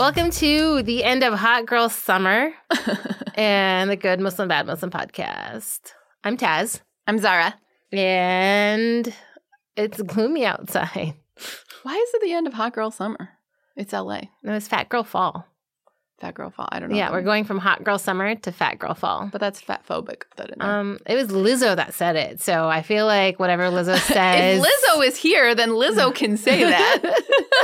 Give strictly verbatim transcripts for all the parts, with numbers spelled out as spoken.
Welcome to the end of Hot Girl Summer and the Good Muslim Bad Muslim podcast. I'm Taz. I'm Zara. And it's gloomy outside. Why is it the end of Hot Girl Summer? It's L A. No, it's Fat Girl Fall. Fat Girl Fall. I don't know. Yeah, we're going from Hot Girl Summer to Fat Girl Fall. But that's fat phobic. That in there. Um, it was Lizzo that said it, so I feel like whatever Lizzo says. If Lizzo is here, then Lizzo can say that.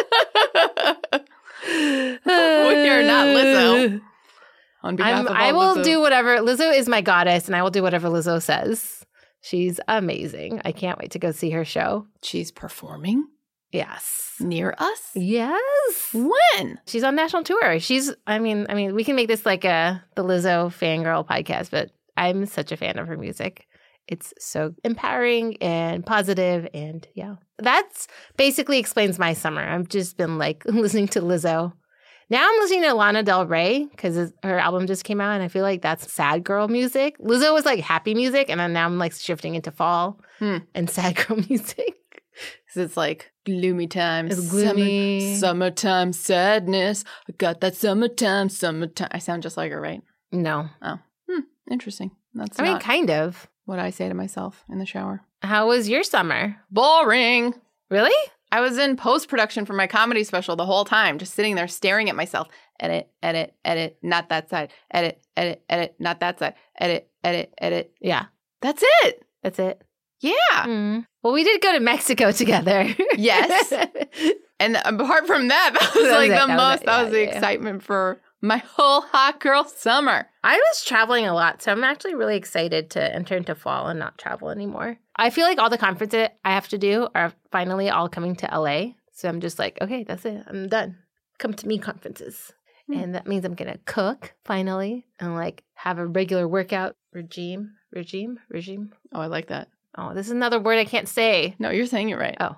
We are not Lizzo. On behalf I'm, of all I will Lizzo. do whatever. Lizzo is my goddess, and I will do whatever Lizzo says. She's amazing. I can't wait to go see her show. She's performing Yes. near us? Yes. When? She's on national tour. She's, I mean, I mean, we can make this like a the Lizzo fangirl podcast, but I'm such a fan of her music. It's so empowering and positive, and yeah. That's basically explains my summer. I've just been like listening to Lizzo. Now I'm listening to Lana Del Rey because her album just came out, and I feel like that's sad girl music. Lizzo was like happy music, and then now I'm like shifting into fall Hmm. and sad girl music. Because it's like gloomy times. It's gloomy. Summer, summertime sadness. I got that summertime, summertime. I sound just like her, right? No. Oh, hmm. Interesting. That's I mean, not kind of. what I say to myself in the shower. How was your summer? Boring. Really? I was in post-production for my comedy special the whole time, just sitting there staring at myself. Edit, edit, edit, not that side. Edit, edit, edit, not that side. Edit, edit, edit. Yeah. That's it. That's it. Yeah. Mm. Well, we did go to Mexico together. Yes. And apart from that, that was That was like it. the That was most, it. that Yeah, was the yeah, yeah. excitement for my whole hot girl summer. I was traveling a lot, so I'm actually really excited to enter into fall and not travel anymore. I feel like all the conferences I have to do are finally all coming to L A. So I'm just like, okay, that's it. I'm done. Come to me conferences. Hmm. And that means I'm going to cook finally and like have a regular workout regime. Regime? Regime? Oh, I like that. Oh, this is another word I can't say. No, you're saying it right. Oh.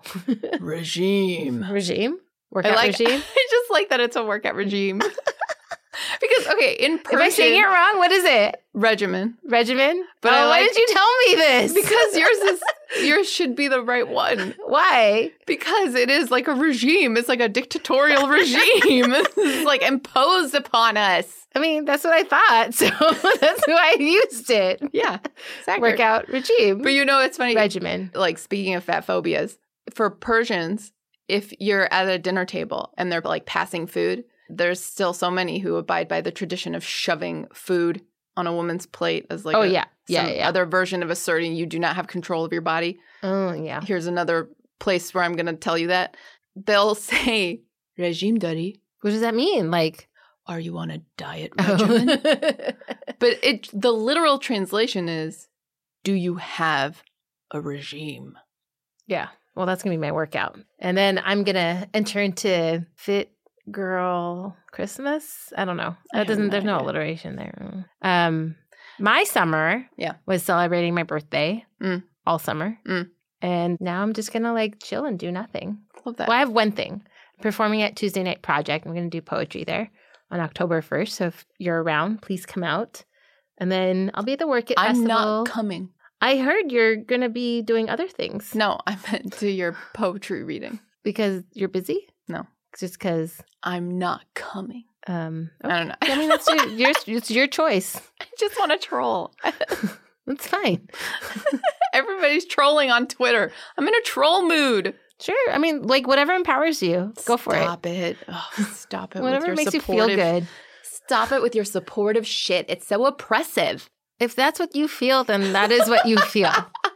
Regime. Regime? I Workout like. regime? I just like that it's a workout regime. Because okay, in Persian, Am I saying it wrong? What is it? regimen. Regimen? But oh, I why like- did you tell me this? Because yours is yours should be the right one. Why? Because it is like a regime. It's like a dictatorial regime. It's like imposed upon us. I mean, that's what I thought. So that's who I used it. Yeah, exactly. Workout regime. But you know, it's funny. Regimen. Like speaking of fat phobias, for Persians, if you're at a dinner table and they're like passing food, there's still so many who abide by the tradition of shoving food on a woman's plate as like Oh, a, yeah. Yeah, some yeah. other version of asserting you do not have control of your body. Oh, yeah. Here's another place where I'm going to tell you that. They'll say, regime dari. What does that mean? Like, Are you on a diet regimen? But it the literal translation is, do you have a regime? yeah. Well, that's going to be my workout. And then I'm going to enter into Fit Girl Christmas. I don't know. I That have doesn't, no there's no idea. alliteration there. Um, my summer Yeah. was celebrating my birthday Mm. all summer. Mm. And now I'm just going to like chill and do nothing. Love that. Well, I have one thing. Performing at Tuesday Night Project. I'm going to do poetry there on October first. So if you're around, please come out. And then I'll be at the Work It I'm Festival. not coming. I heard you're going to be doing other things. No, I meant to your poetry reading. Because you're busy? No. Just because, I'm not coming. um, I don't know. I mean, that's your, your, it's your choice. I just want to troll. That's fine. Everybody's trolling on Twitter. I'm in a troll mood. Sure. I mean, like, whatever empowers you. Go for it. Stop it. Oh, stop it. Whatever with your makes you feel supportive- good. Stop it with your supportive shit. It's so oppressive. If that's what you feel, then that is what you feel.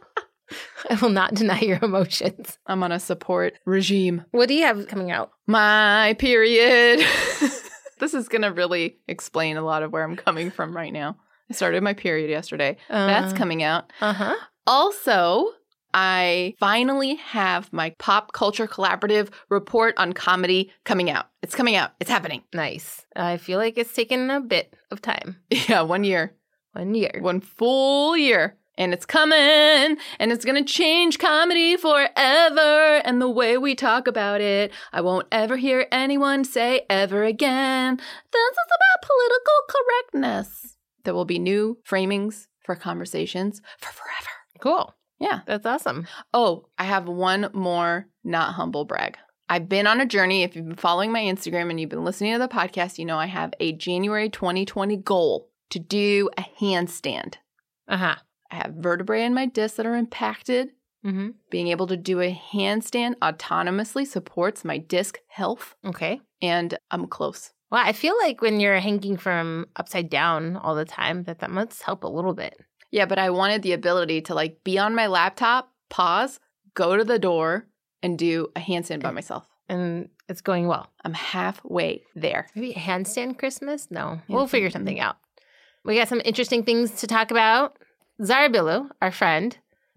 I will not deny your emotions. I'm on a support regime. What do you have coming out? My period. This is going to really explain a lot of where I'm coming from right now. I started my period yesterday. Uh, That's coming out. Uh-huh. Also, I finally have my Pop Culture Collaborative report on comedy coming out. It's coming out. It's happening. Nice. I feel like it's taken a bit of time. Yeah, one year. One year. One full year. And it's coming. And it's going to change comedy forever. And the way we talk about it, I won't ever hear anyone say ever again. This is about political correctness. There will be new framings for conversations for forever. Cool. Yeah. That's awesome. Oh, I have one more not humble brag. I've been on a journey. If you've been following my Instagram and you've been listening to the podcast, you know I have a January twenty twenty goal to do a handstand. Uh-huh. I have vertebrae in my discs that are impacted. Mm-hmm. Being able to do a handstand autonomously supports my disc health. Okay. And I'm close. Well, I feel like when you're hanging from upside down all the time, that that must help a little bit. Yeah, but I wanted the ability to like be on my laptop, pause, go to the door, and do a handstand by myself. And it's going well. I'm halfway there. Maybe a handstand Christmas? No. Handstand. We'll figure something out. We got some interesting things to talk about. Zara Billoo, our friend,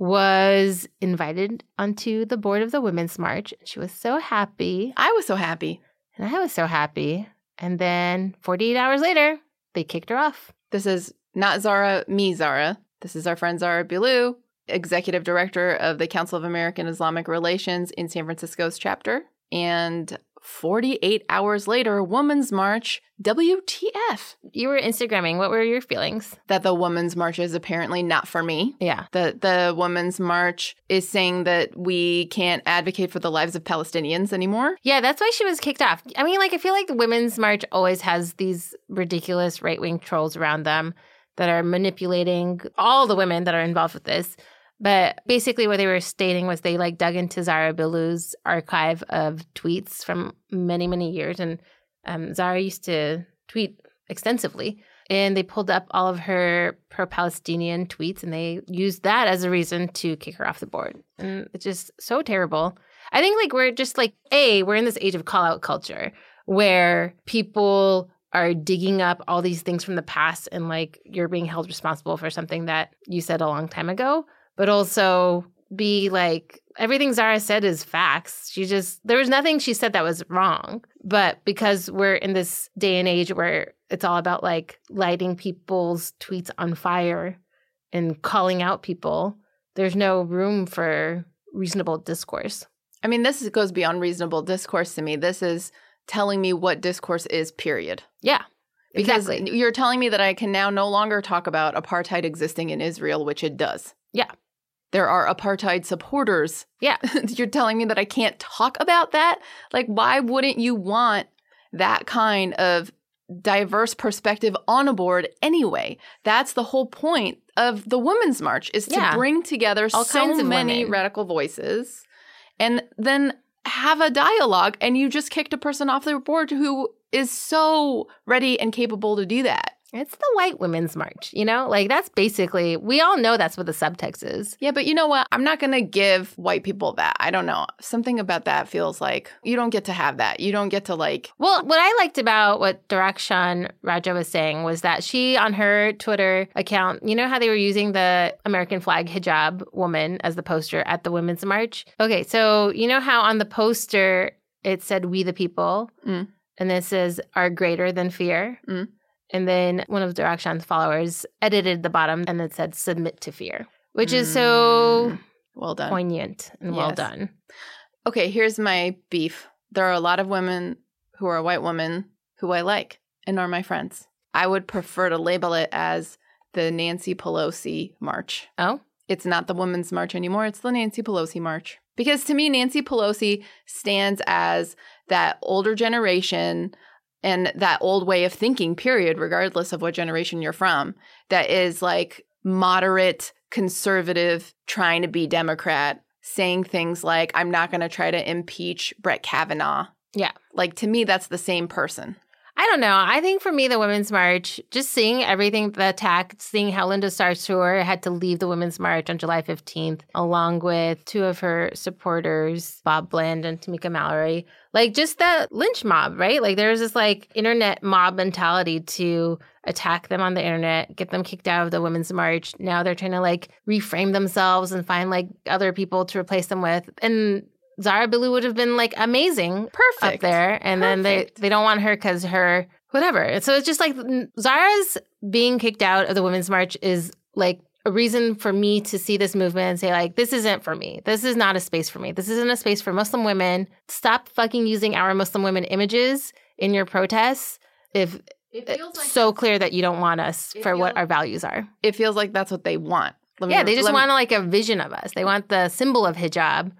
was invited onto the board of the Women's March. She was so happy. I was so happy. And I was so happy. And then forty-eight hours later, they kicked her off. This is not Zara, me, Zara. This is our friend Zara Billoo, executive director of the Council of American Islamic Relations in San Francisco's chapter. And forty-eight hours later, Women's March, W T F. You were Instagramming. What were your feelings? That the Women's March is apparently not for me. Yeah. That the Women's March is saying that we can't advocate for the lives of Palestinians anymore. Yeah, that's why she was kicked off. I mean, like, I feel like the Women's March always has these ridiculous right-wing trolls around them that are manipulating all the women that are involved with this. But basically what they were stating was they like dug into Zara Billoo's archive of tweets from many, many years. And um, Zara used to tweet extensively. And they pulled up all of her pro-Palestinian tweets and they used that as a reason to kick her off the board. And it's just so terrible. I think like we're just like, A, we're in this age of call-out culture where people are digging up all these things from the past and like you're being held responsible for something that you said a long time ago. But also be like, everything Zara said is facts. She just, there was nothing she said that was wrong. But because we're in this day and age where it's all about like lighting people's tweets on fire and calling out people, there's no room for reasonable discourse. I mean, this goes beyond reasonable discourse to me. This is telling me what discourse is, period. Yeah. Because exactly. You're telling me that I can now no longer talk about apartheid existing in Israel, which it does. Yeah. There are apartheid supporters. Yeah. You're telling me that I can't talk about that? Like, why wouldn't you want that kind of diverse perspective on a board anyway? That's the whole point of the Women's March, is to yeah. bring together all so kinds of many women. radical voices and then have a dialogue. And you just kicked a person off the board who is so ready and capable to do that. It's the white women's march, you know? Like, that's basically, we all know that's what the subtext is. Yeah, but you know what? I'm not going to give white people that. I don't know. Something about that feels like you don't get to have that. You don't get to like... Well, what I liked about what Darakshan Raja was saying was that she, on her Twitter account, you know how they were using the American flag hijab woman as the poster at the Women's March? Okay, so you know how on the poster it said, "We the people," Mm. and this says, "Are greater than fear." Mm. And then one of Darakshan's followers edited the bottom and it said, "Submit to fear," which is so well done, poignant and well Yes. done. Okay, here's my beef. There are a lot of women who are white women who I like and are my friends. I would prefer to label it as the Nancy Pelosi March. Oh? It's not the Women's March anymore. It's the Nancy Pelosi March. Because to me, Nancy Pelosi stands as that older generation and that old way of thinking, period, regardless of what generation you're from, that is like moderate, conservative, trying to be Democrat, saying things like, I'm not going to try to impeach Brett Kavanaugh. Yeah. Like, to me, that's the same person. I don't know. I think for me, the Women's March, just seeing everything, the attack, seeing how Linda Sarsour had to leave the Women's March on July fifteenth, along with two of her supporters, Bob Bland and Tamika Mallory. Like, just that lynch mob, right? Like, there's this, like, internet mob mentality to attack them on the internet, get them kicked out of the Women's March. Now they're trying to, like, reframe themselves and find, like, other people to replace them with. And Zara Billoo would have been like amazing Perfect. up there. And then they, they don't want her because her whatever. So it's just like Zara's being kicked out of the Women's March is like a reason for me to see this movement and say like, this isn't for me. This is not a space for me. This isn't a space for Muslim women. Stop fucking using our Muslim women images in your protests if It it's feels like so clear that you don't want us It for what feels- our values are. It feels like that's what they want. Let me- Yeah, they just let me- want like a vision of us. They want the symbol of hijab.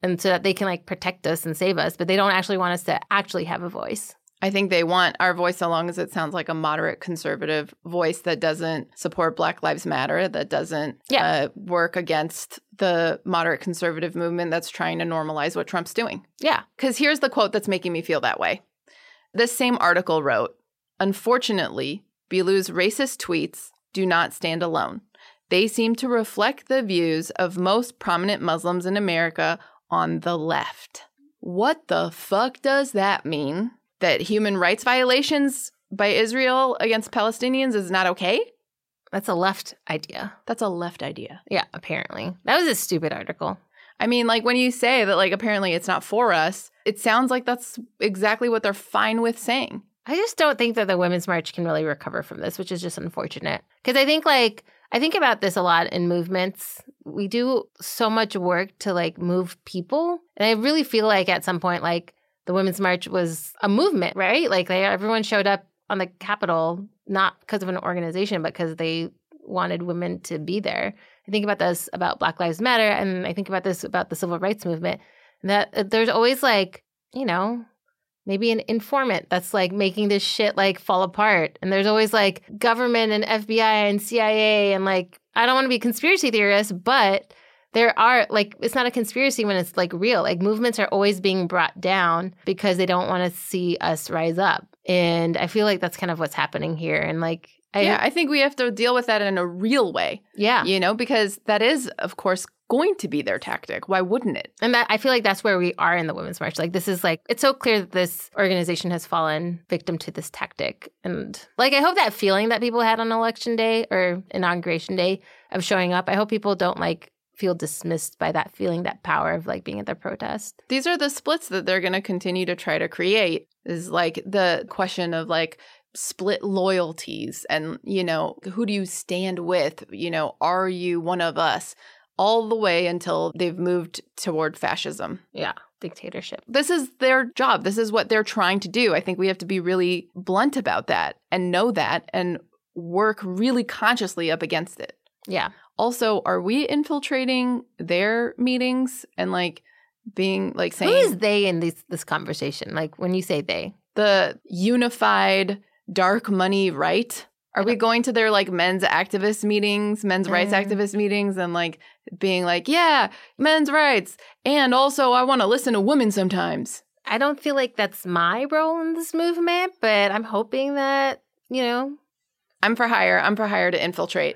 and so that they can like protect us and save us, but they don't actually want us to actually have a voice. I think they want our voice so long as it sounds like a moderate conservative voice that doesn't support Black Lives Matter, that doesn't Yeah. uh, work against the moderate conservative movement that's trying to normalize what Trump's doing. Yeah. Because here's the quote that's making me feel that way. This same article wrote, "Unfortunately, Bilou's racist tweets do not stand alone. They seem to reflect the views of most prominent Muslims in America on the left." What the fuck does that mean? That human rights violations by Israel against Palestinians is not okay? That's a left idea. That's a left idea. Yeah, apparently. That was a stupid article. I mean, like when you say that, like, apparently it's not for us, it sounds like that's exactly what they're fine with saying. I just don't think that the Women's March can really recover from this, which is just unfortunate. Because I think, like, I think about this a lot in movements. We do so much work to, like, move people. And I really feel like at some point, like, the Women's March was a movement, right? Like, they, everyone showed up on the Capitol, not because of an organization, but because they wanted women to be there. I think about this about Black Lives Matter, and I think about this about the civil rights movement, that uh, there's always, like, you know, maybe an informant that's, like, making this shit, like, fall apart. And there's always, like, government and F B I and C I A and, like, I don't want to be a conspiracy theorist, but there are, like, it's not a conspiracy when it's, like, real. Like, movements are always being brought down because they don't want to see us rise up. And I feel like that's kind of what's happening here. And, like, I, yeah, I think we have to deal with that in a real way. Yeah. You know, because that is, of course, going to be their tactic. Why wouldn't it? And that, I feel like that's where we are in the Women's March. Like, this is, like, it's so clear that this organization has fallen victim to this tactic. And, like, I hope that feeling that people had on election day or inauguration day of showing up, I hope people don't, like, feel dismissed by that feeling, that power of, like, being at the protest. These are the splits that they're going to continue to try to create, is, like, the question of, like, split loyalties and, you know, who do you stand with? You know, are you one of us? All the way until they've moved toward fascism. Yeah, dictatorship. This is their job. This is what they're trying to do. I think we have to be really blunt about that and know that and work really consciously up against it. Yeah. Also, are we infiltrating their meetings and, like, being, like, saying— Who is they in this, this conversation? Like, when you say they? The unified dark money right? Are we going to their, like, men's activist meetings, men's rights Uh. activist meetings and, like, being like, yeah, men's rights. And also I want to listen to women sometimes. I don't feel like that's my role in this movement, but I'm hoping that, you know. I'm for hire. I'm for hire to infiltrate.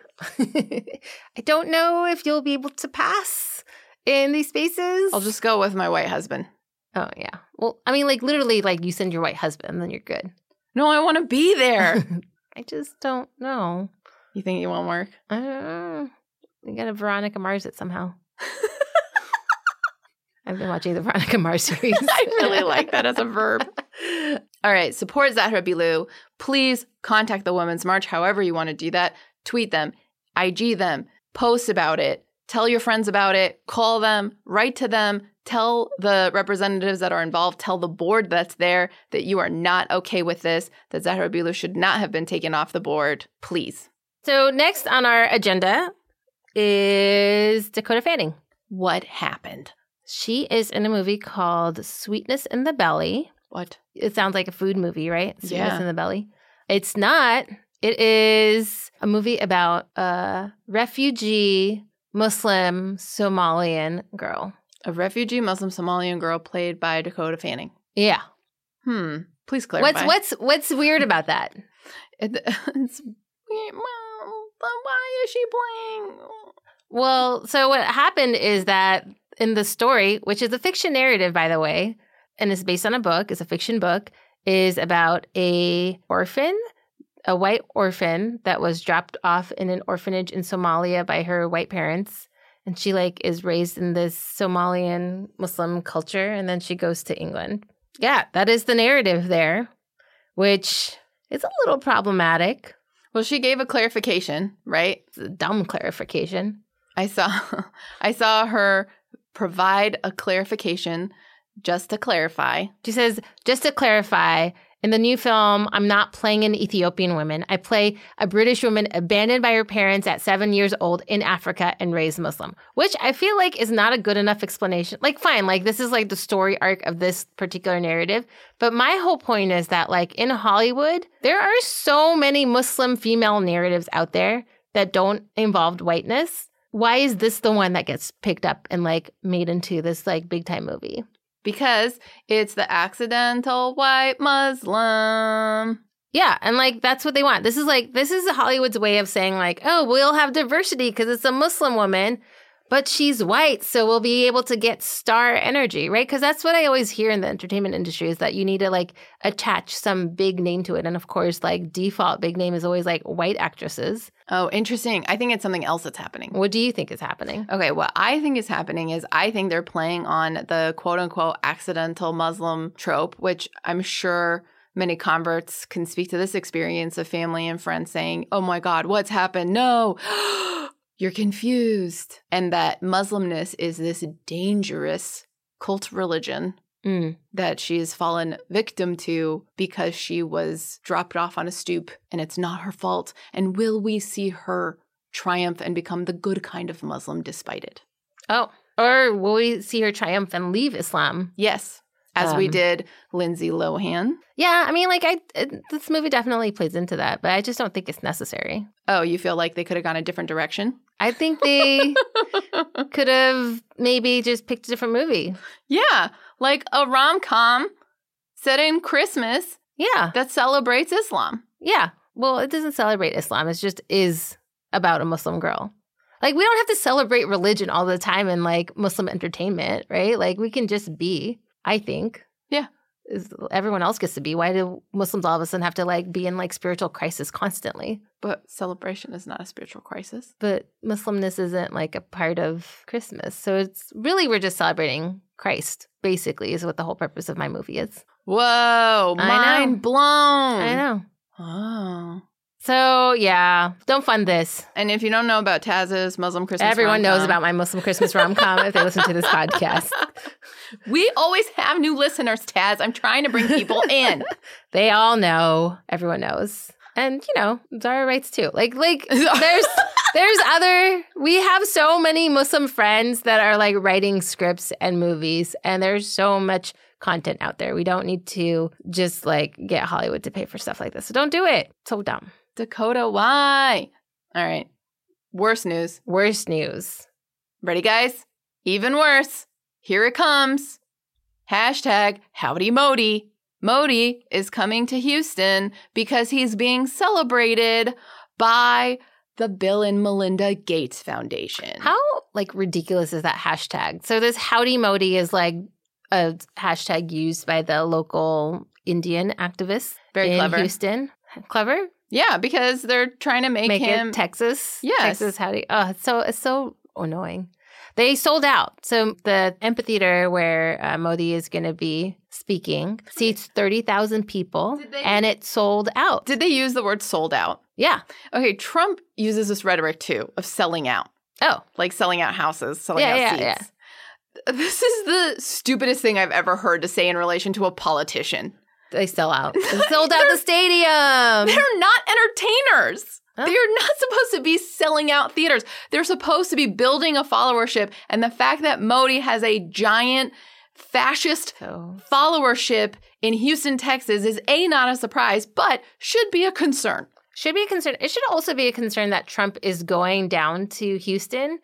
I don't know if you'll be able to pass in these spaces. I'll just go with my white husband. Oh, yeah. Well, I mean, like, literally, like, you send your white husband, then you're good. No, I want to be there. I just don't know. You think it won't work? I don't know. We got to Veronica Mars it somehow. I've been watching the Veronica Mars series. I really like that as a verb. All right. Support Zahra Bilou. Please contact the Women's March however you want to do that. Tweet them, I G them, post about it, tell your friends about it, call them, write to them, tell the representatives that are involved, tell the board that's there that you are not okay with this, that Zahra Bilou should not have been taken off the board. Please. So next on our agenda is Dakota Fanning. What happened? She is in a movie called Sweetness in the Belly. What? It sounds like a food movie, right? Sweetness Yeah. in the Belly. It's not. It is a movie about a refugee Muslim Somalian girl. A refugee Muslim Somalian girl played by Dakota Fanning. Yeah. Hmm. Please clarify. What's what's what's weird about that? It, it's weird. Well, then why is she playing? Well, so what happened is that in the story, which is a fiction narrative, by the way, and it's based on a book, it's a fiction book, is about a orphan, a white orphan that was dropped off in an orphanage in Somalia by her white parents. And she, like, is raised in this Somalian Muslim culture, and then she goes to England. Yeah, that is the narrative there, which is a little problematic. Well, she gave a clarification, right? It's a dumb clarification. I saw I saw her provide a clarification just to clarify. She says, just to clarify, In the new film, I'm not playing an Ethiopian woman. I play a British woman abandoned by her parents at seven years old in Africa and raised Muslim, which I feel like is not a good enough explanation. Like, fine, like this is like the story arc of this particular narrative. But my whole point is that like in Hollywood, there are so many Muslim female narratives out there that don't involve whiteness. Why is this the one that gets picked up and like made into this like big time movie? Because it's the accidental white Muslim. Yeah, and like that's what they want. This is like this is Hollywood's way of saying like, oh, we'll have diversity because it's a Muslim woman, but she's white, so we'll be able to get star energy, right? Because that's what I always hear in the entertainment industry is that you need to like attach some big name to it, and of course, like default big name is always like white actresses. Oh, interesting. I think it's something else that's happening. What do you think is happening? Okay, what I think is happening is I think they're playing on the quote-unquote accidental Muslim trope, which I'm sure many converts can speak to this experience of family and friends saying, oh my God, what's happened? No, you're confused. And that Muslimness is this dangerous cult religion Mm. that she has fallen victim to because she was dropped off on a stoop and it's not her fault. And will we see her triumph and become the good kind of Muslim despite it? Oh, or will we see her triumph and leave Islam? Yes, as um, we did Lindsay Lohan. Yeah, I mean, like, I it, this movie definitely plays into that, but I just don't think it's necessary. Oh, you feel like they could have gone a different direction? I think they could have maybe just picked a different movie. Yeah, like a rom-com set in Christmas. Yeah. That celebrates Islam. Yeah. Well, it doesn't celebrate Islam. It just is about a Muslim girl. Like, we don't have to celebrate religion all the time in, like, Muslim entertainment, right? Like, we can just be, I think. Yeah. Is, everyone else gets to be. Why do Muslims all of a sudden have to, like, be in, like, spiritual crisis constantly? But celebration is not a spiritual crisis. But Muslimness isn't, like, a part of Christmas. So it's really, we're just celebrating Christ, basically, is what the whole purpose of my movie is. Whoa. Mind blown. I know. Oh. So, yeah, don't fund this. And if you don't know about Taz's Muslim Christmas Everyone rom-com, knows about my Muslim Christmas rom-com if they listen to this podcast. We always have new listeners, Taz. I'm trying to bring people in. They all know. Everyone knows. And, you know, Zara writes too. Like, like there's there's other, we have so many Muslim friends that are like writing scripts and movies. And there's so much content out there. We don't need to just like get Hollywood to pay for stuff like this. So don't do it. So dumb. Dakota, why? All right. Worst news. Worst news. Ready, guys? Even worse. Here it comes. Hashtag Howdy Modi. Modi is coming to Houston because he's being celebrated by the Bill and Melinda Gates Foundation. How, like, ridiculous is that hashtag? So this Howdy Modi is, like, a hashtag used by the local Indian activists Very in clever. Houston. Clever? Yeah, because they're trying to make, make him it Texas. Yes. Texas Howdy. Oh, it's so it's so annoying. They sold out. So the amphitheater where uh, Modi is going to be speaking seats thirty thousand people, they, and it sold out. Did they use the word sold out? Yeah. Okay, Trump uses this rhetoric, too, of selling out. Oh. Like selling out houses, selling yeah, out yeah, seats. Yeah. This is the stupidest thing I've ever heard to say in relation to a politician. They sell out. They sold out the stadium. They're not entertainers. Huh? They're not supposed to be selling out theaters. They're supposed to be building a followership. And the fact that Modi has a giant fascist so. followership in Houston, Texas is A, not a surprise, but should be a concern. Should be a concern. It should also be a concern that Trump is going down to Houston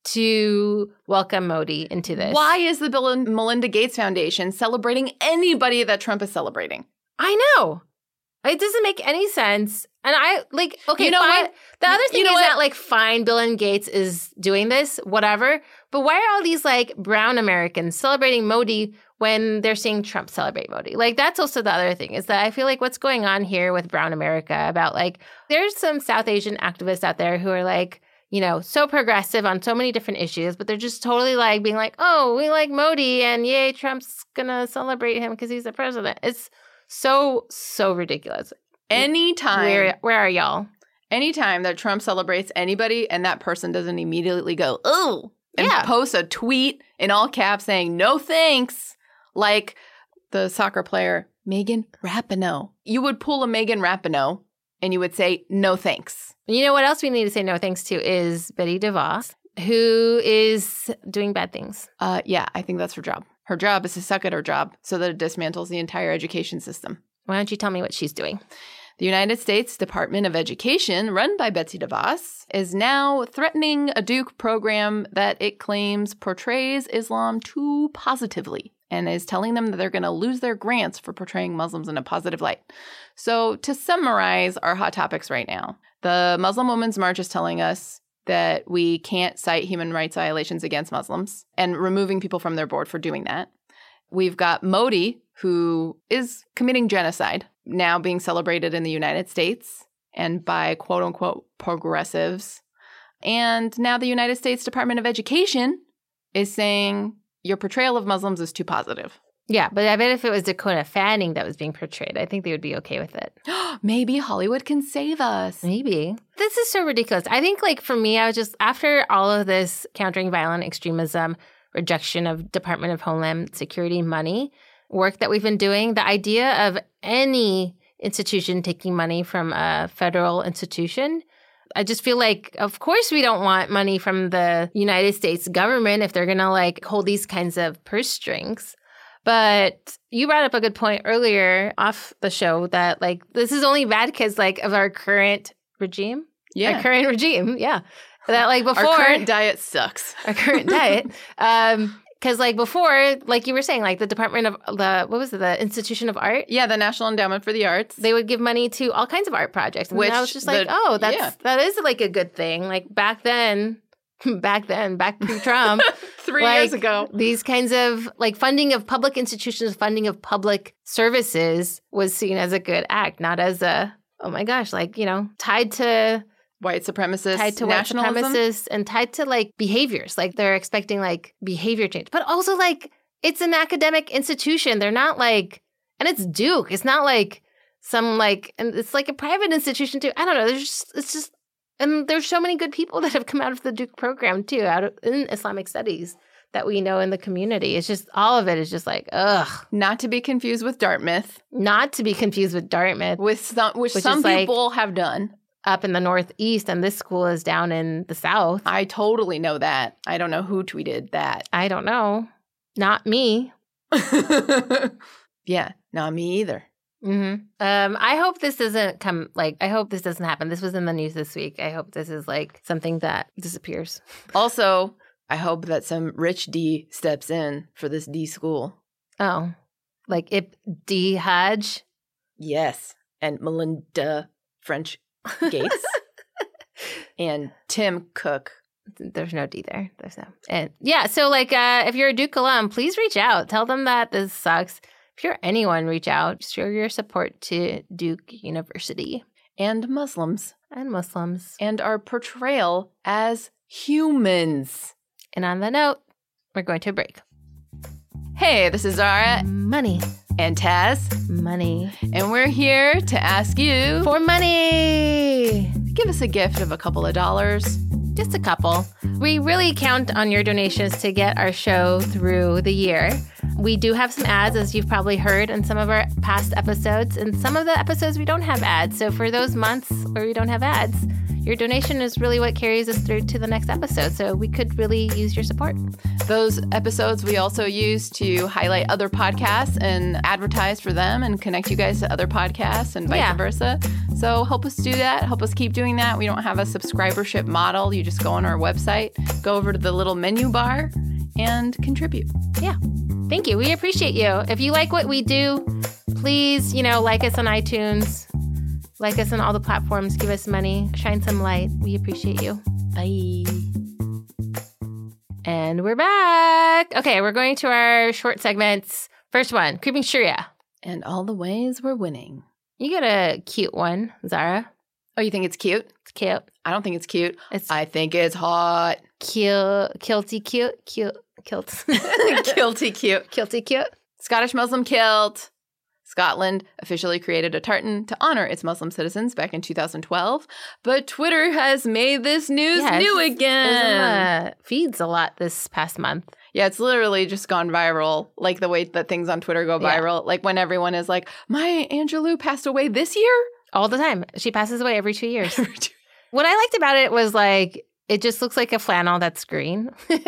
to welcome Modi into this. Why is the Bill and Melinda Gates Foundation celebrating anybody that Trump is celebrating? I know. It doesn't make any sense. And I, like, okay, you know fine. what? The other thing you know is what? that, like, fine, Bill and Gates is doing this, whatever. But why are all these, like, brown Americans celebrating Modi when they're seeing Trump celebrate Modi? Like, that's also the other thing is that I feel like what's going on here with brown America about, like, there's some South Asian activists out there who are, like, you know, so progressive on so many different issues, but they're just totally, like, being like, oh, we like Modi, and yay, Trump's gonna celebrate him because he's the president. It's so, so ridiculous. Anytime. Where, where are y'all? Anytime that Trump celebrates anybody and that person doesn't immediately go, oh, and yeah. post a tweet in all caps saying, no thanks, like the soccer player Megan Rapinoe. You would pull a Megan Rapinoe and you would say, no thanks. You know what else we need to say no thanks to is Betty DeVos, who is doing bad things. Uh, yeah, I think that's her job. Her job is to suck at her job so that it dismantles the entire education system. Why don't you tell me what she's doing? The United States Department of Education, run by Betsy DeVos, is now threatening a Duke program that it claims portrays Islam too positively and is telling them that they're going to lose their grants for portraying Muslims in a positive light. So to summarize our hot topics right now, the Muslim Women's March is telling us that we can't cite human rights violations against Muslims and removing people from their board for doing that. We've got Modi, who is committing genocide, now being celebrated in the United States and by quote-unquote progressives. And now the United States Department of Education is saying your portrayal of Muslims is too positive. Yeah, but I bet if it was Dakota Fanning that was being portrayed, I think they would be okay with it. Maybe Hollywood can save us. Maybe. This is so ridiculous. I think, like, for me, I was just, after all of this countering violent extremism, rejection of Department of Homeland Security money work that we've been doing, the idea of any institution taking money from a federal institution, I just feel like, of course, we don't want money from the United States government if they're going to, like, hold these kinds of purse strings. But you brought up a good point earlier off the show that, like, this is only bad because, like, of our current regime. Yeah. Our current regime. Yeah. That, like, before. Our current diet sucks. Our current diet. Um, because, like, before, like you were saying, like, the Department of the, what was it, the Institution of Art? Yeah, the National Endowment for the Arts. They would give money to all kinds of art projects. And Which I was just like, the, oh, that's yeah. that is, like, a good thing. Like, back then, back then, back pre-Trump. Three like, years ago. These kinds of, like, funding of public institutions, funding of public services was seen as a good act, not as a, oh my gosh, like, you know, tied to white supremacists, tied to white supremacists, and tied to, like, behaviors. Like, they're expecting, like, behavior change. But also, like, it's an academic institution. They're not, like, and it's Duke. It's not, like, some, like, and it's, like, a private institution, too. I don't know. There's just, it's just, and there's so many good people that have come out of the Duke program, too, out of in Islamic studies that we know in the community. It's just, all of it is just like, ugh. Not to be confused with Dartmouth. Not to be confused with Dartmouth. With some, which, which some is, people like, have done. Up in the Northeast, and this school is down in the South. I totally know that. I don't know who tweeted that. I don't know. Not me. Yeah, not me either. Mm-hmm. Um, I hope this doesn't come, like, I hope this doesn't happen. This was in the news this week. I hope this is, like, something that disappears. Also, I hope that some rich D steps in for this D school. Oh, like Ip D Hodge? Yes, and Melinda French Gates and Tim Cook. There's no D there. There's no. And yeah, so, like, uh, if you're a Duke alum, please reach out. Tell them that this sucks. If you're anyone, reach out. Show your support to Duke University. And Muslims. And Muslims. And our portrayal as humans. And on that note, we're going to a break. Hey, this is Zara. Money. And Taz. Money. And we're here to ask you for money. Give us a gift of a couple of dollars. Just a couple. We really count on your donations to get our show through the year. We do have some ads, as you've probably heard in some of our past episodes. And some of the episodes we don't have ads. So for those months where we don't have ads, your donation is really what carries us through to the next episode. So we could really use your support. Those episodes we also use to highlight other podcasts and advertise for them and connect you guys to other podcasts and vice yeah. versa. So help us do that. Help us keep doing that. We don't have a subscribership model. You just go on our website, go over to the little menu bar and contribute. Yeah. Thank you. We appreciate you. If you like what we do, please, you know, like us on iTunes. Like us on all the platforms. Give us money. Shine some light. We appreciate you. Bye. And we're back. Okay, we're going to our short segments. First one, Creeping Sharia. And all the ways we're winning. You got a cute one, Zara. Oh, you think it's cute? It's cute. I don't think it's cute. It's I think it's hot. Cute. Kilty cute. Cute. Kilt. Kilty cute. Kilty cute. Scottish Muslim kilt. Scotland officially created a tartan to honor its Muslim citizens back in two thousand twelve, but Twitter has made this news Yeah, new it's- again. It was in the feeds a lot this past month. Yeah, it's literally just gone viral, like the way that things on Twitter go Yeah. viral. Like when everyone is like, Maya Angelou passed away this year? All the time. She passes away every two years. What I liked about it was like, it just looks like a flannel that's green.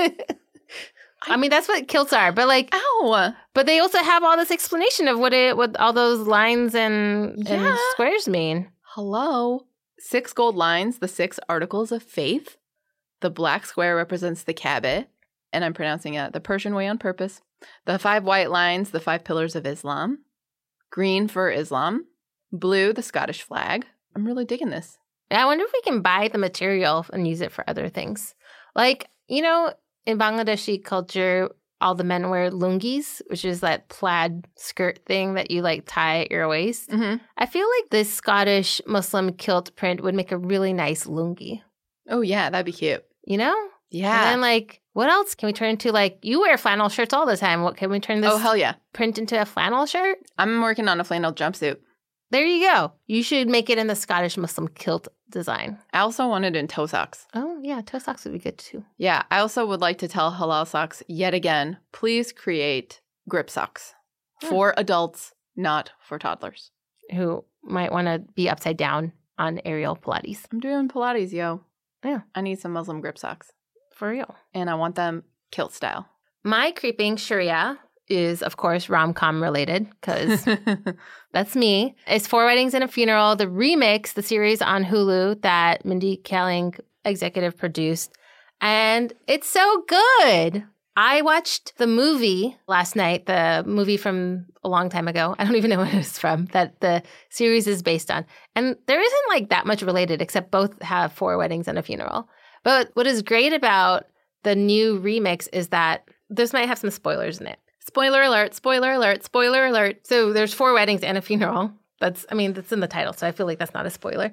I mean, that's what kilts are, but like, Ow! but they also have all this explanation of what it, what all those lines and, Yeah. and squares mean. Hello. Six gold lines, the six articles of faith. The black square represents the Kaaba, and I'm pronouncing it the Persian way on purpose. The five white lines, the five pillars of Islam. Green for Islam. Blue, the Scottish flag. I'm really digging this. And I wonder if we can buy the material and use it for other things. Like, you know, in Bangladeshi culture, all the men wear lungis, which is that plaid skirt thing that you like tie at your waist. Mm-hmm. I feel like this Scottish Muslim kilt print would make a really nice lungi, Oh, yeah, that'd be cute. you know? Yeah. And then, like, what else can we turn into? Like, you wear flannel shirts all the time. What can we turn this oh, hell yeah. print into a flannel shirt? I'm working on a flannel jumpsuit. There you go. You should make it in the Scottish Muslim kilt design. I also want it in toe socks. Oh, yeah, toe socks would be good too. Yeah, I also would like to tell Halal Socks yet again, please create grip socks Hmm. for adults, not for toddlers. Who might want to be upside down on aerial Pilates. I'm doing Pilates, yo. Yeah. I need some Muslim grip socks, For real. and I want them kilt style. My creeping Sharia is, of course, rom-com related because that's me. It's Four Weddings and a Funeral, the remix, the series on Hulu that Mindy Kaling executive produced. And it's so good. I watched the movie last night, the movie from a long time ago. I don't even know what it's from, that the series is based on. And there isn't like that much related, except both have four weddings and a funeral. But what is great about the new remix is that this might have some spoilers in it. Spoiler alert, spoiler alert, spoiler alert. So there's four weddings and a funeral. That's, I mean, that's in the title, so I feel like that's not a spoiler.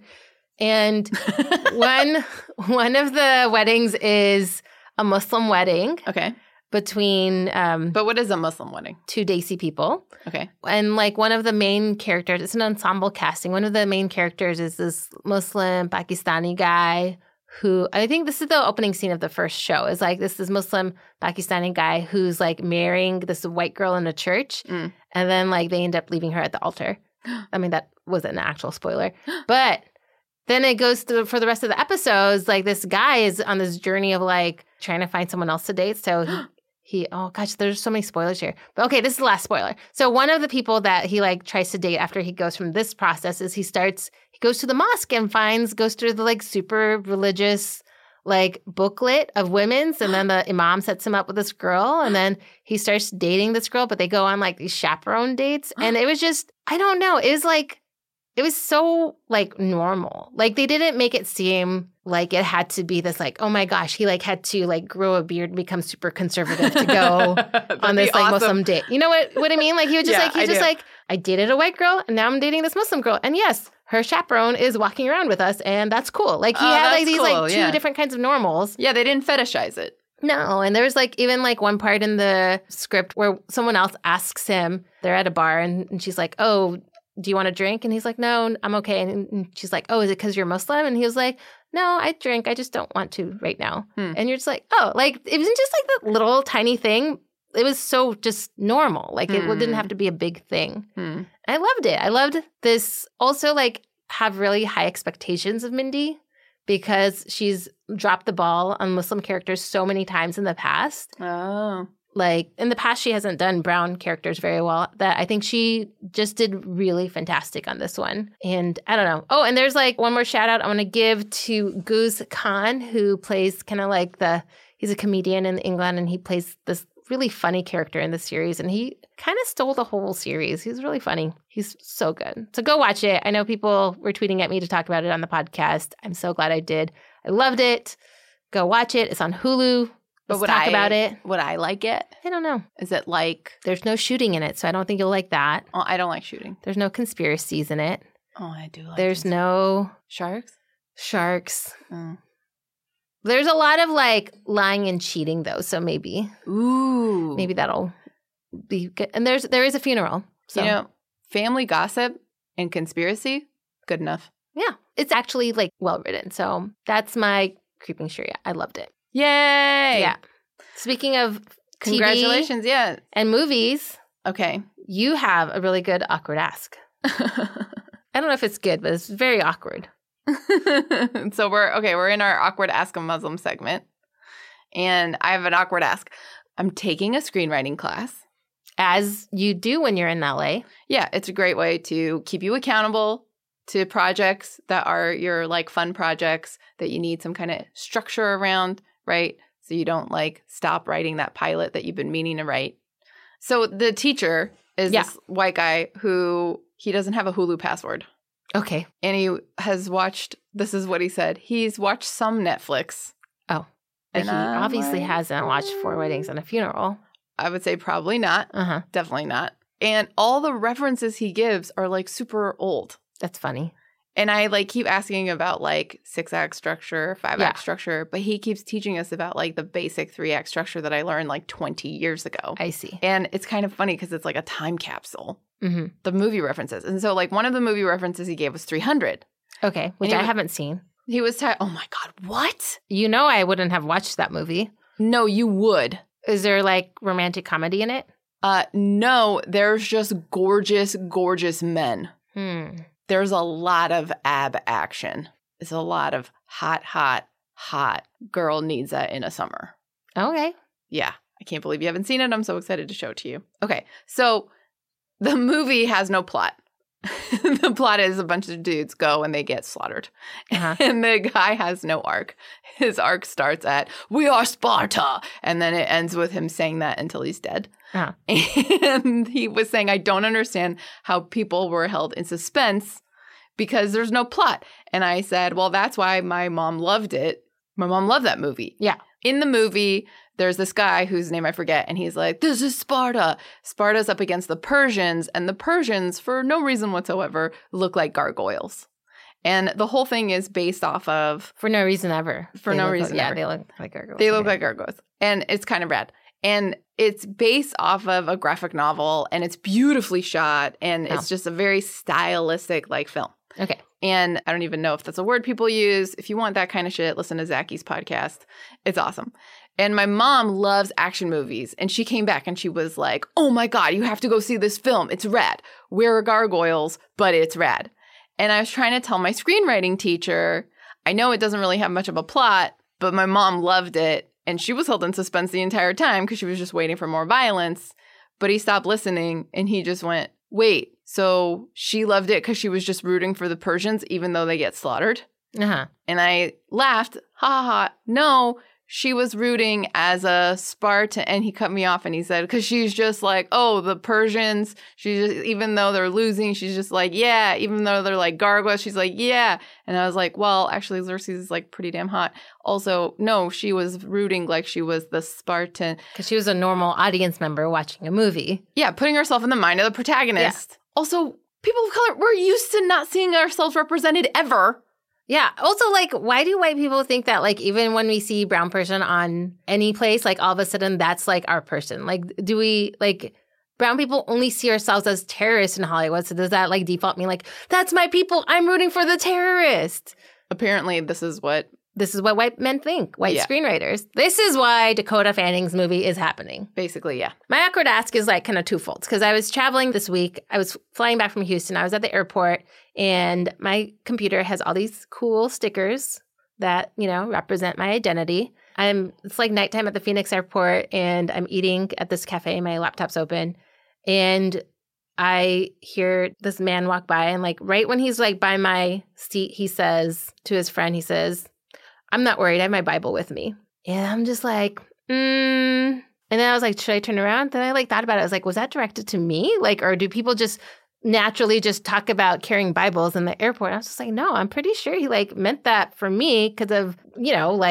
And one one of the weddings is a Muslim wedding Okay. between um, But what is a Muslim wedding? two Desi people. Okay. And like one of the main characters, it's an ensemble casting. One of the main characters is this Muslim Pakistani guy who, I think this is the opening scene of the first show, is like this, this Muslim Pakistani guy who's like marrying this white girl in a church. Mm. And then like they end up leaving her at the altar. I mean, that wasn't an actual spoiler. But then it goes through for the rest of the episodes, like this guy is on this journey of like trying to find someone else to date. So he, he oh gosh, there's so many spoilers here. But okay, this is the last spoiler. So one of the people that he like tries to date after he goes from this process is he starts, he goes to the mosque and finds, goes through the like super religious like booklet of women's, and then the imam sets him up with this girl, and then he starts dating this girl, but they go on like these chaperone dates. And it was just, I don't know, it was like, it was so like normal. Like they didn't make it seem like it had to be this like, oh my gosh, he like had to like grow a beard and become super conservative to go on this like awesome. Muslim date. You know what what I mean? Like he was just Yeah, like, he I was just do. like, I dated a white girl and now I'm dating this Muslim girl. And yes, her chaperone is walking around with us and that's cool. Like he Oh, had like that's these cool, like two yeah. different kinds of normals. Yeah, they didn't fetishize it. No, and there's like even like one part in the script where someone else asks him, they're at a bar and, and she's like, oh, do you want a drink? And he's like, no, I'm okay. And, and she's like, oh, is it because you're Muslim? And he was like, no, I drink. I just don't want to right now. Hmm. And you're just like, oh, like it wasn't just like that little tiny thing. It was so just normal. Like it Hmm. didn't have to be a big thing. Hmm. I loved it. I loved this. Also, like have really high expectations of Mindy because she's dropped the ball on Muslim characters so many times in the past. Oh. Like in the past, she hasn't done brown characters very well. That I think she just did really fantastic on this one. And I don't know. Oh, and there's like one more shout out I want to give to Guz Khan, who plays kind of like the, he's a comedian in England and he plays this really funny character in the series. And he kind of stole the whole series. He's really funny. He's so good. So go watch it. I know people were tweeting at me to talk about it on the podcast. I'm so glad I did. I loved it. Go watch it. It's on Hulu. But Let's would talk I, about it. Would I like it? I don't know. Is it like, There's no shooting in it, so I don't think you'll like that. oh, I don't like shooting. There's no conspiracies in it. Oh, I do like There's this. no Sharks? sharks. Oh. There's a lot of like lying and cheating though, so maybe Ooh. maybe that'll be good. And there's there is a funeral. So You know, family gossip and conspiracy, good enough. Yeah. It's actually like well written. So that's my Creeping Sharia. I loved it. Yay! Yeah. Speaking of T V Congratulations, yeah. and movies, Okay. you have a really good awkward ask. I don't know if it's good, but it's very awkward. So we're, okay, we're in our awkward ask a Muslim segment. And I have an awkward ask. I'm taking a screenwriting class. As you do when you're in L A. Yeah, it's a great way to keep you accountable to projects that are your like fun projects that you need some kind of structure around, right? So you don't like stop writing that pilot that you've been meaning to write. So the teacher is Yeah. this white guy who he doesn't have a Hulu password. Okay. And he has watched, this is what he said, he's watched some Netflix. Oh. But And he I'm obviously like, hasn't watched Four Weddings and a Funeral. I would say probably not. Uh-huh. Definitely not. And all the references he gives are like super old. That's funny. And I like keep asking about like six act structure, five act Yeah. structure, but he keeps teaching us about like the basic three act structure that I learned like twenty years ago. I see. And it's kind of funny because it's like a time capsule, Mm-hmm. the movie references. And so like one of the movie references he gave was three hundred. Okay. Which he I was- haven't seen. He was, t- oh my God, what? You know I wouldn't have watched that movie. No, you would. Is there like romantic comedy in it? Uh, no, there's just gorgeous, gorgeous men. Hmm. There's a lot of ab action. It's a lot of hot, hot, hot. Girl needs that in a summer. Okay. Yeah. I can't believe you haven't seen it. I'm so excited to show it to you. Okay. So the movie has no plot. The plot is a bunch of dudes go and they get slaughtered. Uh-huh. And the guy has no arc. His arc starts at, "We are Sparta." And then it ends with him saying that until he's dead. Uh-huh. And he was saying, I don't understand how people were held in suspense because there's no plot. And I said, well, that's why my mom loved it. My mom loved that movie. Yeah. In the movie, there's this guy whose name I forget, and he's like, this is Sparta. Sparta's up against the Persians, and the Persians, for no reason whatsoever, look like gargoyles. And the whole thing is based off of, For no reason ever. For They no look- reason Yeah, ever. they look like gargoyles. they look Okay. like gargoyles. And it's kind of rad. And it's based off of a graphic novel, and it's beautifully shot, and Oh. it's just a very stylistic, like, film. Okay. And I don't even know if that's a word people use. If you want that kind of shit, listen to Zacky's podcast. It's awesome. And my mom loves action movies. And she came back and she was like, oh my God, you have to go see this film. It's rad. We're gargoyles, but it's rad. And I was trying to tell my screenwriting teacher, I know it doesn't really have much of a plot, but my mom loved it. And she was held in suspense the entire time because she was just waiting for more violence. But he stopped listening and he just went, wait, so she loved it because she was just rooting for the Persians even though they get slaughtered? Uh-huh. And I laughed, ha ha ha. No, she was rooting as a Spartan. And he cut me off and he said, because she's just like, oh, the Persians, she's just, even though they're losing, she's just like, yeah, even though they're like gargoyles, she's like, yeah. And I was like, well, actually, Xerxes is like pretty damn hot. Also, no, she was rooting like she was the Spartan. Because she was a normal audience member watching a movie. Yeah, putting herself in the mind of the protagonist. Also, people of color, we're used to not seeing ourselves represented ever. Yeah. Also, like, why do white people think that, like, even when we see brown person on any place, like, all of a sudden that's, like, our person? Like, do we, like, brown people only see ourselves as terrorists in Hollywood? So does that, like, default mean, like, that's my people, I'm rooting for the terrorist? Apparently, this is what This is what white men think, white Yeah. screenwriters. This is why Dakota Fanning's movie is happening. basically, yeah. My awkward ask is like kind of twofold because I was traveling this week. I was flying back from Houston. I was at the airport and my computer has all these cool stickers that, you know, represent my identity. I'm it's like nighttime at the Phoenix airport and I'm eating at this cafe. My laptop's open and I hear this man walk by and like right when he's like by my seat, he says to his friend, he says, I'm not worried. I have my Bible with me. And I'm just like, mm. And then I was like, should I turn around? Then I like thought about it. I was like, was that directed to me? Like, or do people just naturally just talk about carrying Bibles in the airport? I was just like, no, I'm pretty sure he like meant that for me because of, you know, like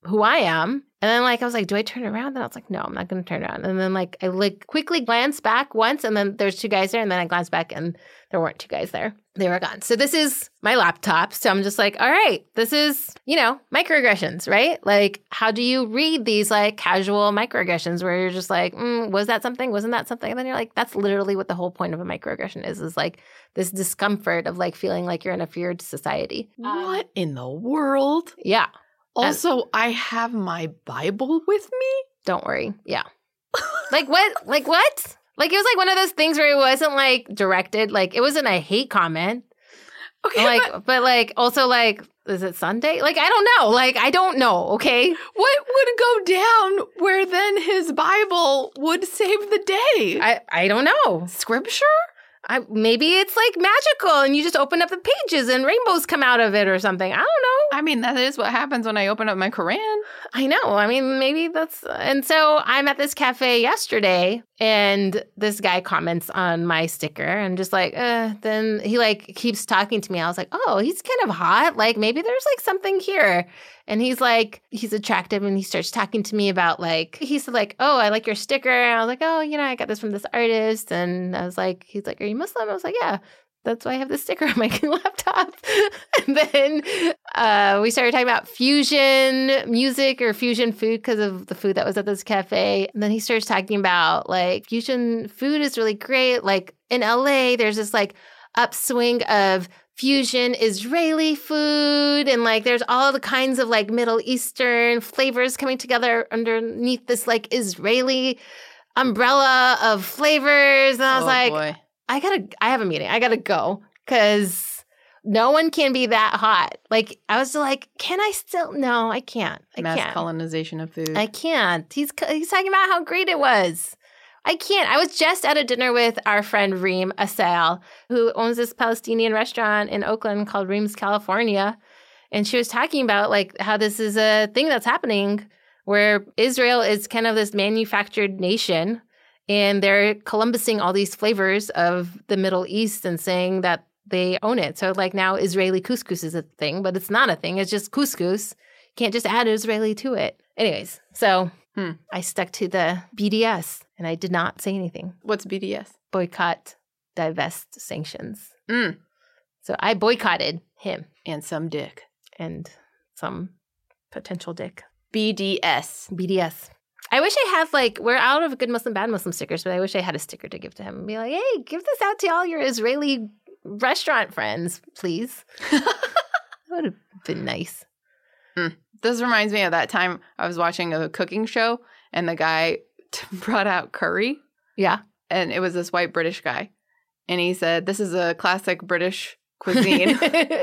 who I am. And then like I was like, do I turn around? And I was like, no, I'm not going to turn around. And then like I like quickly glanced back once, and then there's two guys there. And then I glanced back and there weren't two guys there. They were gone. So this is my laptop. So I'm just like, all right, this is, you know, microaggressions, right? Like, how do you read these like casual microaggressions where you're just like, mm, was that something? Wasn't that something? And then you're like, that's literally what the whole point of a microaggression is, is like this discomfort of like feeling like you're in a feared society. What in the world? Yeah. Also, I have my Bible with me? Don't worry. Yeah. Like what? Like what? Like it was like one of those things where it wasn't like directed. Like it wasn't a hate comment. Okay. Like, but but like also like, is it Sunday? Like I don't know. Like I don't know. Okay. what would go down where then his Bible would save the day? I I don't know. Scripture? I maybe it's like magical and you just open up the pages and rainbows come out of it or something. I don't know. I mean, that is what happens when I open up my Quran. I know. I mean, maybe that's... And so I'm at this cafe yesterday, and this guy comments on my sticker, and just like, uh, then he like keeps talking to me. I was like, oh, he's kind of hot. Like, maybe there's like something here. And he's like, he's attractive, and he starts talking to me about like, he said like, oh, I like your sticker. And I was like, oh, you know, I got this from this artist. And I was like, he's like, are you Muslim? I was like, yeah. That's why I have this sticker on my laptop. And then uh, we started talking about fusion music or fusion food because of the food that was at this cafe. And then he starts talking about like fusion food is really great. Like in L A, there's this like upswing of fusion Israeli food. And like there's all the kinds of like Middle Eastern flavors coming together underneath this like Israeli umbrella of flavors. And I was oh, like, boy. I gotta, I have a meeting. I gotta go because no one can be that hot. Like, I was like, can I still? No, I can't. I Mass can't. colonization of food. I can't. He's he's talking about how great it was. I can't. I was just at a dinner with our friend Reem Asal, who owns this Palestinian restaurant in Oakland called Reem's California. And she was talking about like how this is a thing that's happening where Israel is kind of this manufactured nation. And they're Columbusing all these flavors of the Middle East and saying that they own it. So like now Israeli couscous is a thing, but it's not a thing. It's just couscous. You can't just add Israeli to it. Anyways, so hmm. I stuck to the B D S and I did not say anything. What's B D S? Boycott, divest, sanctions. Mm. So I boycotted him. And some dick. And some potential dick. B D S. B D S. I wish I had, like, we're out of good Muslim, bad Muslim stickers, but I wish I had a sticker to give to him and be like, hey, give this out to all your Israeli restaurant friends, please. That would have been nice. Mm. This reminds me of that time I was watching a cooking show and the guy brought out curry. Yeah. And it was this white British guy. And he said, this is a classic British cuisine.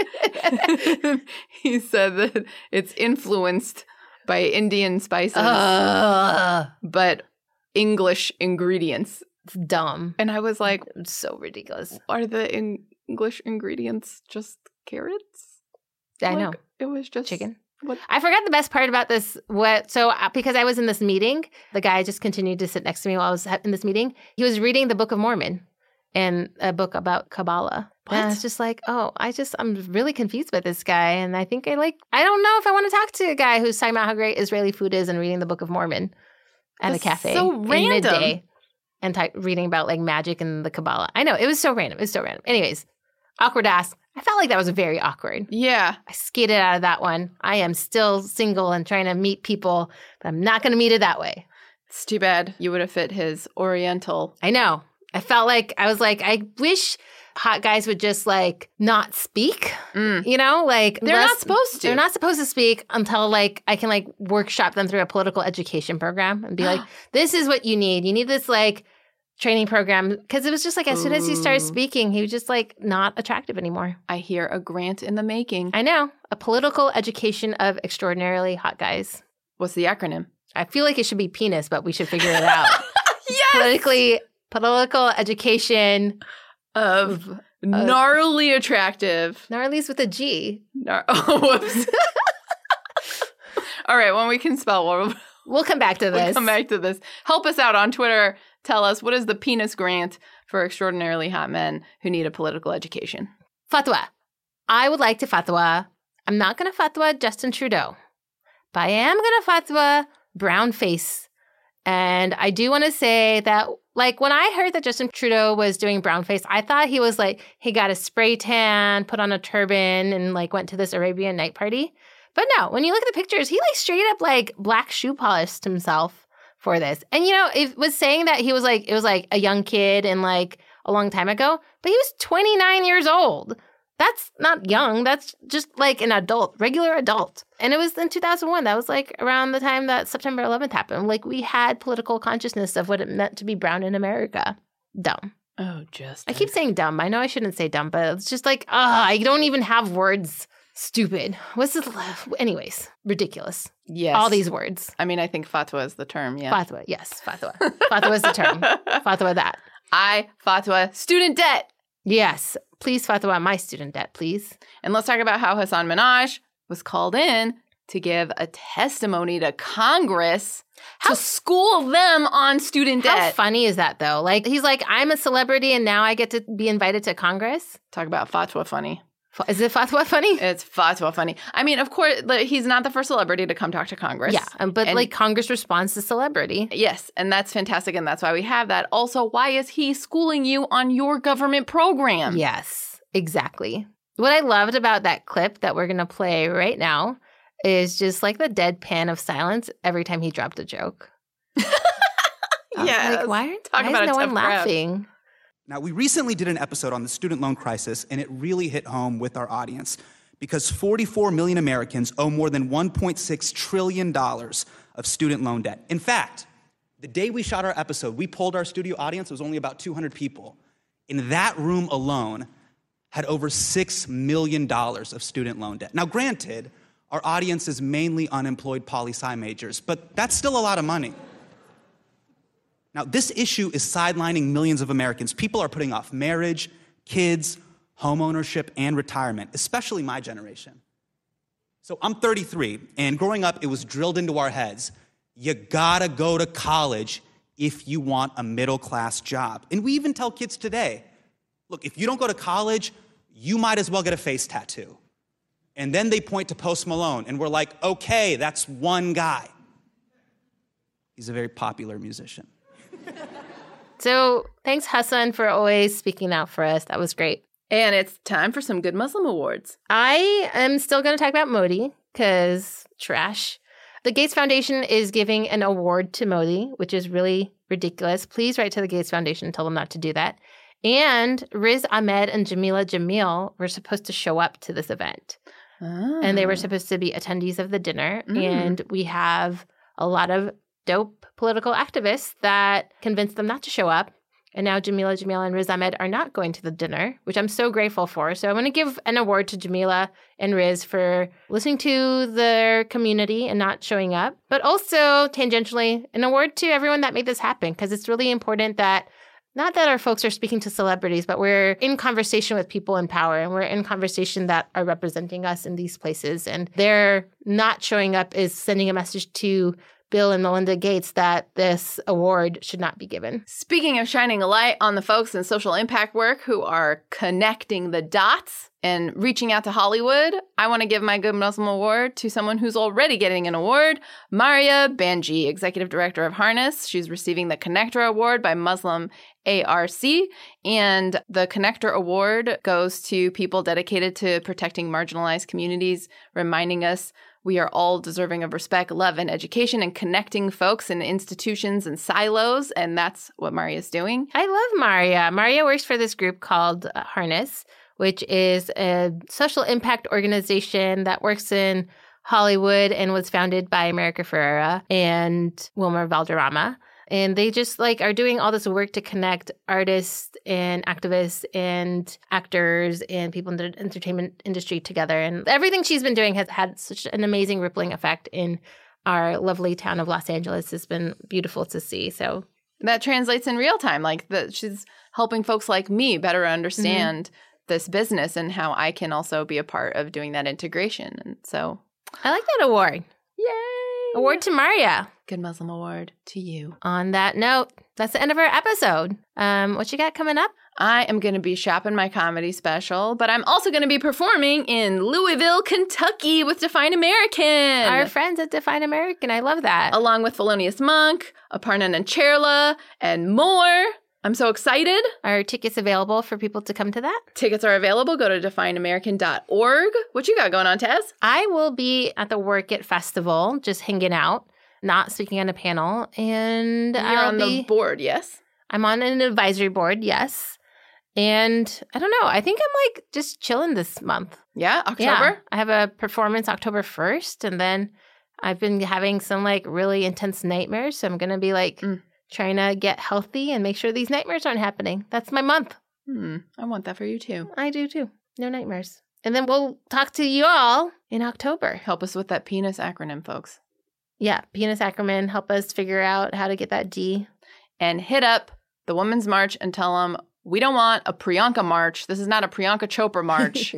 He said that it's influenced by Indian spices, uh, but English ingredients. It's dumb. And I was like, it's so ridiculous. Are the in- English ingredients just carrots? I like, know. It was just chicken. What? I forgot the best part about this. What? So uh, because I was in this meeting, the guy just continued to sit next to me while I was in this meeting. He was reading the Book of Mormon and a book about Kabbalah. What? And I was just like, oh, I just, I'm really confused by this guy. And I think I like, I don't know if I want to talk to a guy who's talking about how great Israeli food is and reading the Book of Mormon at That's a cafe so in random. midday and t- reading about like magic and the Kabbalah. I know, it was so random. It was so random. Anyways, awkward ass. I felt like that was very awkward. Yeah. I skated out of that one. I am still single and trying to meet people, but I'm not going to meet it that way. It's too bad you would have fit his Oriental. I know. I felt like, I was like, I wish hot guys would just like not speak, mm. you know, like they're less, not supposed to. They're not supposed to speak until like I can like workshop them through a political education program and be like, this is what you need. You need this like training program. Because it was just like as Ooh. soon as he started speaking, he was just like not attractive anymore. I hear a grant in the making. I know. A political education of extraordinarily hot guys. What's the acronym? I feel like it should be penis, but we should figure it out. Yes! Politically, political education of, of gnarly attractive. Gnarly's with a G. Gnar- oh, whoops. All right, when we can spell, we'll, we'll come back to this. We'll come back to this. Help us out on Twitter. Tell us, what is the penis grant for extraordinarily hot men who need a political education? Fatwa. I would like to fatwa. I'm not going to fatwa Justin Trudeau, but I am going to fatwa brown face. And I do want to say that, like, when I heard that Justin Trudeau was doing brown face, I thought he was like, he got a spray tan, put on a turban, and like went to this Arabian night party. But no, when you look at the pictures, he like straight up like black shoe polished himself for this. And, you know, it was saying that he was like, it was like a young kid and like a long time ago, but he was twenty-nine years old. That's not young. That's just like an adult, regular adult. And it was in two thousand one. That was like around the time that September eleventh happened. Like we had political consciousness of what it meant to be brown in America. Dumb. Oh, just. I keep saying dumb. I know I shouldn't say dumb, but it's just like, ah, I don't even have words. Stupid. What's this? Anyways, ridiculous. Yes. All these words. I mean, I think fatwa is the term, yeah. Fatwa. Yes, fatwa. Fatwa is the term. Fatwa that. I fatwa student debt. Yes. Please fatwa my student debt, please. And let's talk about how Hasan Minhaj was called in to give a testimony to Congress how, to school them on student debt. How funny is that, though? Like, he's like, I'm a celebrity and now I get to be invited to Congress? Talk about fatwa funny. Is it fatwa funny? It's fatwa funny. I mean, of course, he's not the first celebrity to come talk to Congress. Yeah, but and, like Congress responds to celebrity. Yes, and that's fantastic, and that's why we have that. Also, why is he schooling you on your government program? Yes, exactly. What I loved about that clip that we're going to play right now is just like the deadpan of silence every time he dropped a joke. Yeah. Like, why, why is no one laughing? Now, we recently did an episode on the student loan crisis, and it really hit home with our audience because forty-four million Americans owe more than one point six trillion dollars of student loan debt. In fact, the day we shot our episode, we polled our studio audience. It was only about two hundred people. In that room alone, had over six million dollars of student loan debt. Now, granted, our audience is mainly unemployed poli-sci majors, but that's still a lot of money. Now, this issue is sidelining millions of Americans. People are putting off marriage, kids, homeownership, and retirement, especially my generation. So I'm thirty-three, and growing up, it was drilled into our heads. You gotta go to college if you want a middle-class job. And we even tell kids today, look, if you don't go to college, you might as well get a face tattoo. And then they point to Post Malone, and we're like, okay, that's one guy. He's a very popular musician. So thanks, Hasan, for always speaking out for us. That was great. And it's time for some Good Muslim Awards. I am still going to talk about Modi because trash. The Gates Foundation is giving an award to Modi, which is really ridiculous. Please write to the Gates Foundation and tell them not to do that. And Riz Ahmed and Jamila Jamil were supposed to show up to this event. Oh. And they were supposed to be attendees of the dinner. Mm. And we have a lot of dope political activists that convinced them not to show up. And now Jamila Jamil and Riz Ahmed are not going to the dinner, which I'm so grateful for. So I'm going to give an award to Jamila and Riz for listening to their community and not showing up. But also, tangentially, an award to everyone that made this happen, because it's really important that, not that our folks are speaking to celebrities, but we're in conversation with people in power, and we're in conversation that are representing us in these places. And their not showing up is sending a message to Bill and Melinda Gates that this award should not be given. Speaking of shining a light on the folks in social impact work who are connecting the dots and reaching out to Hollywood, I want to give my Good Muslim Award to someone who's already getting an award, Maria Banji, Executive Director of Harness. She's receiving the Connector Award by Muslim A R C, and the Connector Award goes to people dedicated to protecting marginalized communities, reminding us we are all deserving of respect, love, and education, and connecting folks in institutions and silos, and that's what Maria's doing. I love Maria. Maria works for this group called uh, Harness, which is a social impact organization that works in Hollywood and was founded by America Ferrera and Wilmer Valderrama. And they just like are doing all this work to connect artists and activists and actors and people in the entertainment industry together. And everything she's been doing has had such an amazing rippling effect in our lovely town of Los Angeles. It's been beautiful to see. So that translates in real time. Like the, she's helping folks like me better understand mm-hmm. this business and how I can also be a part of doing that integration. And so I like that award. Yay! Award to Maria. Good Muslim Award to you. On that note, that's the end of our episode. Um, what you got coming up? I am going to be shopping my comedy special, but I'm also going to be performing in Louisville, Kentucky with Define American. Our friends at Define American. I love that. Along with Thelonious Monk, Aparna Nancherla, and more. I'm so excited. Are tickets available for people to come to that? Tickets are available. Go to define american dot org. What you got going on, Taz? I will be at the Work It Festival, just hanging out, not speaking on a panel. And You're I'll on be, the board, yes? I'm on an advisory board, yes. And I don't know. I think I'm like just chilling this month. Yeah, October? Yeah. I have a performance October first. And then I've been having some like really intense nightmares. So I'm going to be like... Mm. trying to get healthy and make sure these nightmares aren't happening. That's my month. Hmm. I want that for you, too. I do, too. No nightmares. And then we'll talk to you all in October. Help us with that penis acronym, folks. Yeah, penis acronym. Help us figure out how to get that D. And hit up the Women's March and tell them, we don't want a Priyanka march. This is not a Priyanka Chopra march.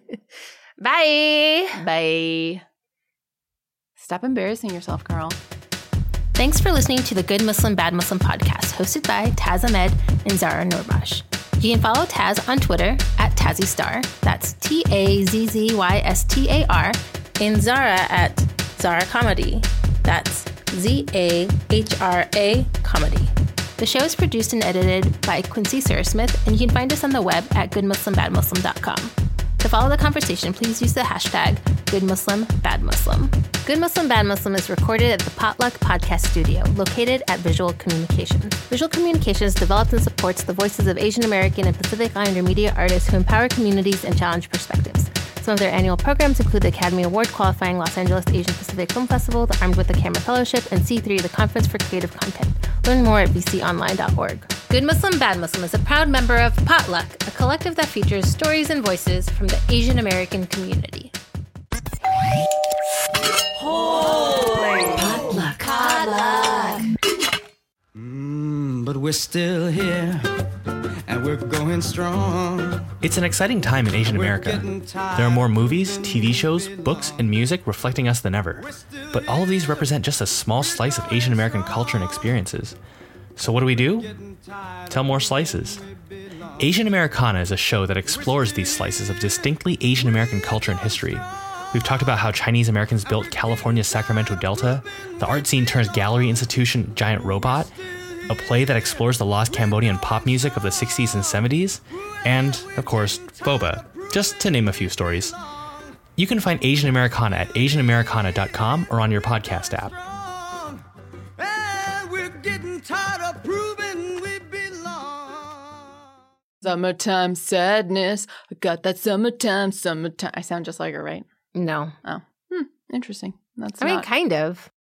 Bye. Bye. Stop embarrassing yourself, Carl. Thanks for listening to the Good Muslim, Bad Muslim podcast, hosted by Taz Ahmed and Zara Noorbash. You can follow Taz on Twitter at Tazzy Star. That's T A Z Z Y S T A R. And Zara at Zara Comedy. That's Z A H R A Comedy. The show is produced and edited by Quincy Sarasmith, and you can find us on the web at good muslim bad muslim dot com. To follow the conversation, please use the hashtag GoodMuslimBadMuslim. Good Muslim Bad Muslim is recorded at the Potluck Podcast Studio, located at Visual Communications. Visual Communications develops and supports the voices of Asian American and Pacific Islander media artists who empower communities and challenge perspectives. Some of their annual programs include the Academy Award qualifying Los Angeles Asian Pacific Film Festival, the Armed with the Camera Fellowship, and C three, the Conference for Creative Content. Learn more at v c online dot org. Good Muslim, Bad Muslim is a proud member of Potluck, a collective that features stories and voices from the Asian American community. Holy Potluck. Potluck. Mm, but we're still here, and we're going strong. It's an exciting time in Asian America. There are more movies, T V shows, books, and music reflecting us than ever. But all of these represent just a small slice of Asian American culture and experiences. So what do we do? Tell more slices. Asian Americana is a show that explores these slices of distinctly Asian American culture and history. We've talked about how Chinese Americans built California's Sacramento Delta, the art scene turns gallery institution Giant Robot, a play that explores the lost Cambodian pop music of the sixties and seventies, and, of course, boba, just to name a few stories. You can find Asian Americana at asian americana dot com or on your podcast app. And we're getting tired of proving we belong. Summertime sadness. I got that summertime, summertime. I sound just like her, right? No. Oh, hmm, interesting. That's I mean, not... kind of.